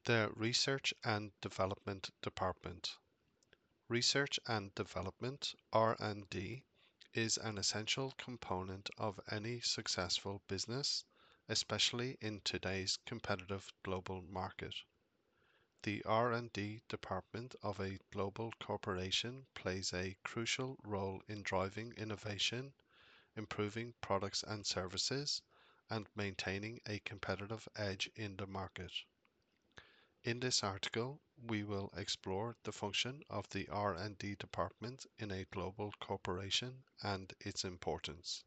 The Research and Development Department. Research and Development (R&D) is an essential component of any successful business, especially in today's competitive global market. The R&D department of a global corporation plays a crucial role in driving innovation, improving products and services, and maintaining a competitive edge in the market. In this article, we will explore the function of the R&D department in a global corporation and its importance.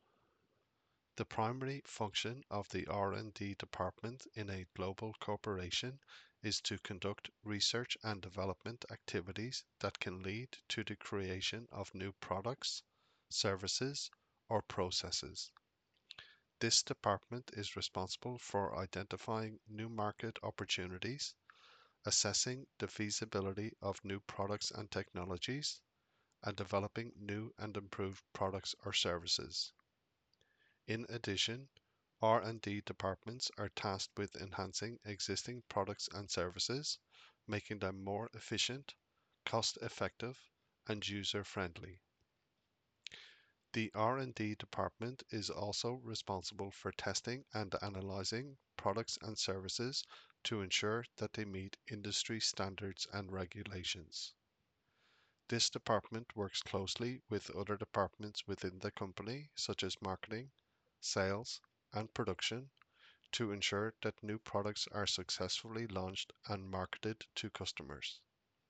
The primary function of the R&D department in a global corporation is to conduct research and development activities that can lead to the creation of new products, services, or processes. This department is responsible for identifying new market opportunities, assessing the feasibility of new products and technologies, and developing new and improved products or services. In addition, R&D departments are tasked with enhancing existing products and services, making them more efficient, cost-effective, and user-friendly. The R&D department is also responsible for testing and analyzing products and services to ensure that they meet industry standards and regulations. This department works closely with other departments within the company, such as marketing, sales, and production, to ensure that new products are successfully launched and marketed to customers.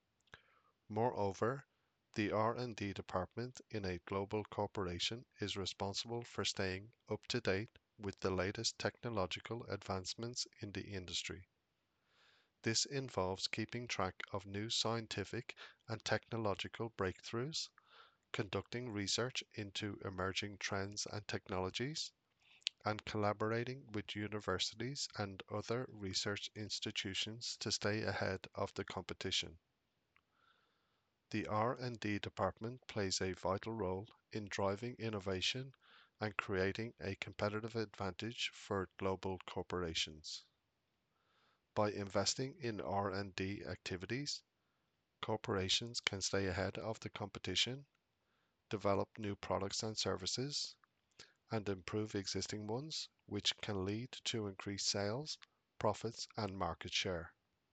Moreover, the R&D department in a global corporation is responsible for staying up to date with the latest technological advancements in the industry. This involves keeping track of new scientific and technological breakthroughs, conducting research into emerging trends and technologies, and collaborating with universities and other research institutions to stay ahead of the competition. The R&D department plays a vital role in driving innovation and creating a competitive advantage for global corporations. By investing in R&D activities, corporations can stay ahead of the competition, develop new products and services, and improve existing ones, which can lead to increased sales, profits, and market share.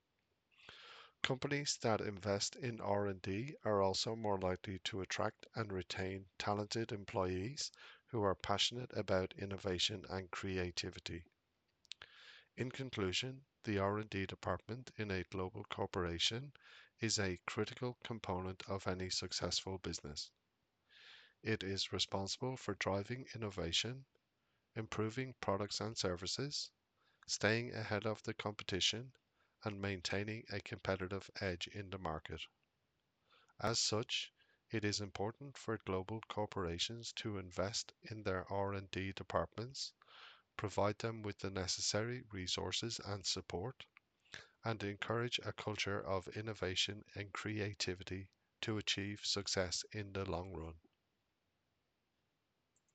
Companies that invest in R&D are also more likely to attract and retain talented employees who are passionate about innovation and creativity. In conclusion, the R&D department in a global corporation is a critical component of any successful business. It is responsible for driving innovation, improving products and services, staying ahead of the competition, and maintaining a competitive edge in the market. As such, it is important for global corporations to invest in their R&D departments, provide them with the necessary resources and support, and encourage a culture of innovation and creativity to achieve success in the long run.